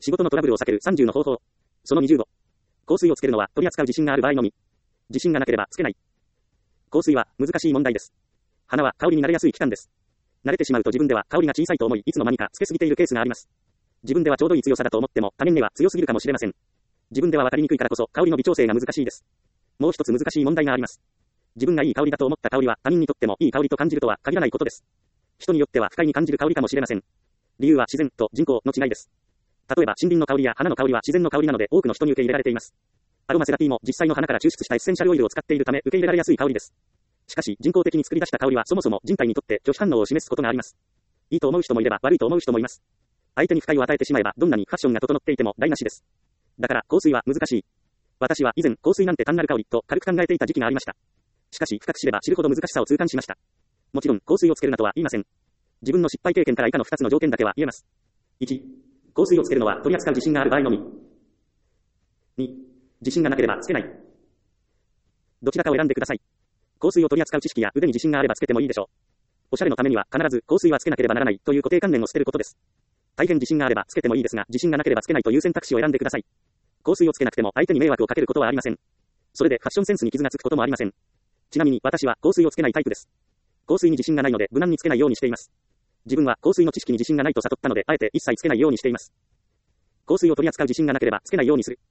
仕事のトラブルを避ける30の方法。その25。香水をつけるのは取り扱う自信がある場合のみ。自信がなければつけない。香水は難しい問題です。花は香りに慣れやすい器官です。慣れてしまうと自分では香りが小さいと思い、いつの間にかつけすぎているケースがあります。自分ではちょうどいい強さだと思っても、他人には強すぎるかもしれません。自分では分かりにくいからこそ、香りの微調整が難しいです。もう一つ難しい問題があります。自分がいい香りだと思った香りは、他人にとってもいい香りと感じるとは限らないことです。人によっては不快に感じる香りかもしれません。理由は自然と人工の違いです。例えば森林の香りや花の香りは自然の香りなので多くの人に受け入れられています。アロマセラピーも実際の花から抽出したエッセンシャルオイルを使っているため受け入れられやすい香りです。しかし人工的に作り出した香りはそもそも人体にとって拒否反応を示すことがあります。いいと思う人もいれば悪いと思う人もいます。相手に不快を与えてしまえばどんなにファッションが整っていても台無しです。だから香水は難しい。私は以前香水なんて単なる香りと軽く考えていた時期がありました。しかし深く知れば知るほど難しさを痛感しました。もちろん香水をつけるなとは言いません。自分の失敗経験から以下の2つの条件だけは言えます。1、香水をつけるのは取り扱う自信がある場合のみ。2、自信がなければつけない。どちらかを選んでください。香水を取り扱う知識や腕に自信があればつけてもいいでしょう。おしゃれのためには必ず香水はつけなければならないという固定観念を捨てることです。大変自信があればつけてもいいですが、自信がなければつけないという選択肢を選んでください。香水をつけなくても相手に迷惑をかけることはありません。それでファッションセンスに傷がつくこともありません。ちなみに私は香水をつけないタイプです。香水に自信がないので無難につけないようにしています。自分は香水の知識に自信がないと悟ったので、あえて一切つけないようにしています。香水を取り扱う自信がなければつけないようにする。